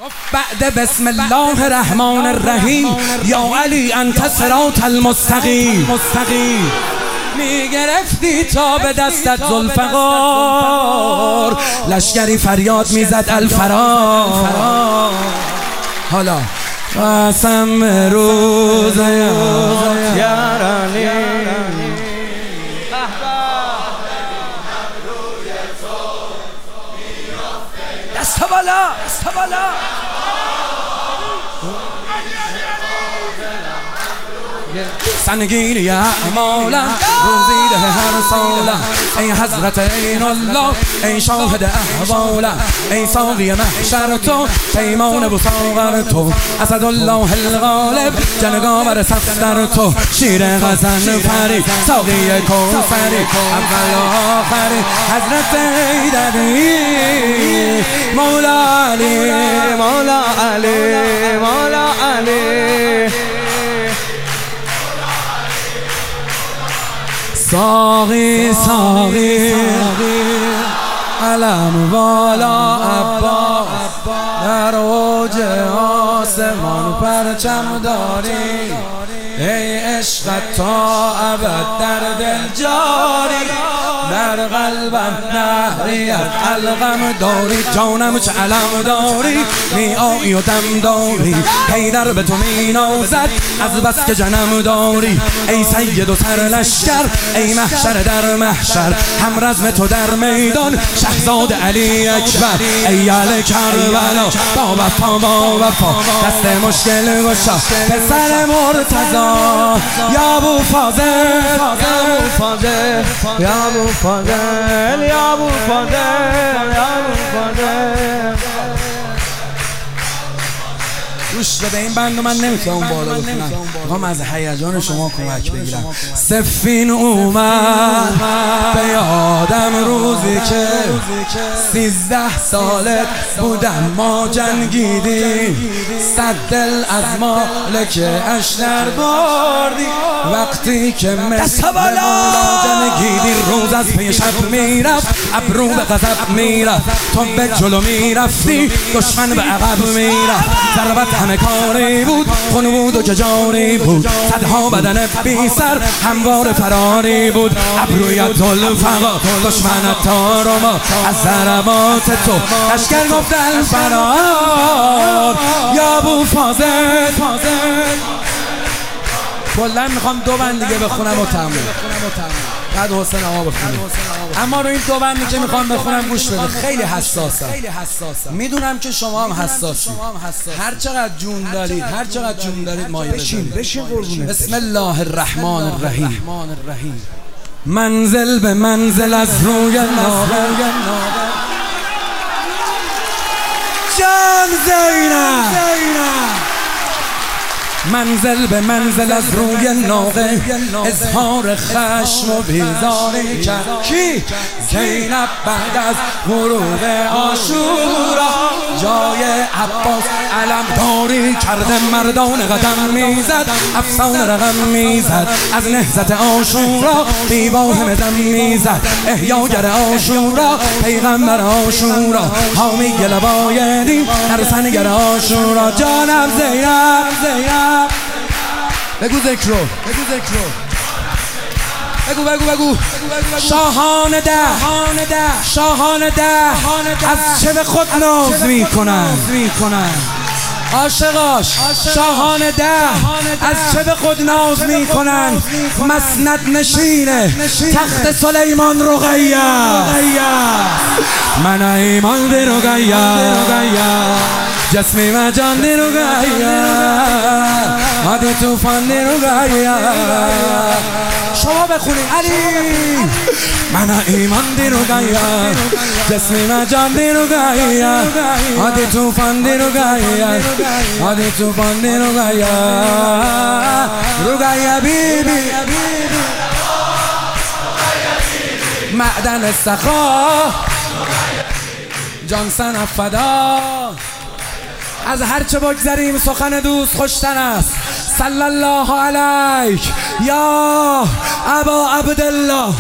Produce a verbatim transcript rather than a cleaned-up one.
بعد بسم الله الرحمن الرحیم یا علی انت صراط المستقیم مستقیم میگرفتی تا به دستت ذوالفقار، لشکری فریاد میزد الفرار. حالا قسم روز یارانی دست بالا دست بالا سنگین یا مولا روزی ده هر ساله، ای حضرت عین الله ای شاهد احواله، ای ساقی محشر تو پیمان بساغر تو، اسد الله الغالب جنگاور صفدر تو، شیر غزن فری ساقی کوثری اول آخری حضرت ایدری مولا علی مولا علی مولا علی ساقی ساقی علم والا عباس، در اوج آسمان پرچم داری، ای عشقت تا ابد در دل جاری، در قلبم نهریت الغم داری، جانم چه علم داری می آیی و دم داری، حیدر به تو می نازد از بس که جنم داری، ای سید و سرلشکر ای محشر در محشر، هم رزم تو در میدان شهزاد علی اکبر، ای اهل کربلا با وفا با وفا دست مشکل گشا پسر مرتضی، یا ابو فاضل یا ابو فاضل یا ابو فاضل یا ابو فاضل. گوش بده این بندو من نمیتونم بالا بخونم، میخوام از هیجان شما کمک بگیرم. سفین اومد به یادم روزی که سیزده سالت بودم ما جنگیدیم، صد دل از مالک اشتر بردی، وقتی که مثل مولا جنگیدی، روز از پی شب میرفت ابرو به غضب میرفت، تو به جلو میرفتی دشمن به عقب میرفت، ضربت همه کاری بود خون بود و کجاری بود، صدها بدن بی سر هموار فراری بود، ابرویت ذوالفقار دشمنت تار و ما از ضربات تو لشکر گفت الفرار، یا ابو فاضل. کلا میخوام دو بند دیگه بخونم و تموم بعد حسین آقا بخونم، اما رو این دو بندی که میخوام بخونم گوش بده، خیلی حساسم. میدونم که شما هم حساسید، هر چقدر جون دارید هر چقدر جون دارید مایه بشین بشین قربونه. بسم الله الرحمن الرحیم. منزل به منزل از روی ناقه جان زینب، منزل به منزل از روی ناقه اظهار خشم و بیزاری کرد کی؟ زینب بعد از غروب عاشورا جای عباس علمداری کرده، مردان قدم میزد افسان رقم میزد، از نهضت عاشورا دیواه دم میزد، احیاگر عاشورا پیغمبر عاشورا حامی لبای دین نرسنگر عاشورا، جانم زینب زینب بگو ذکرو بگو ذکرو بگو بگو بگو شاهان ده شاهان ده از چه به خود ناز میکنن عاشقاش، شاهان ده از چه به خود ناز میکنن، مسند نشینه تخت سلیمان رقیه، من ایمان به رقیه جسمی و جان دی رقیه آدی توفان دی رقیه. شما بخونید علی من ایمان دی رقیه جسمی و جان دی رقیه آدی توفان دی رقیه آدی توفان دی رقیه رقیه بیبی معدن سخا جانسن افدا. از هرچه بگذریم سخن دوست خوشتر است، صلى الله عليك يا أبا عبد الله.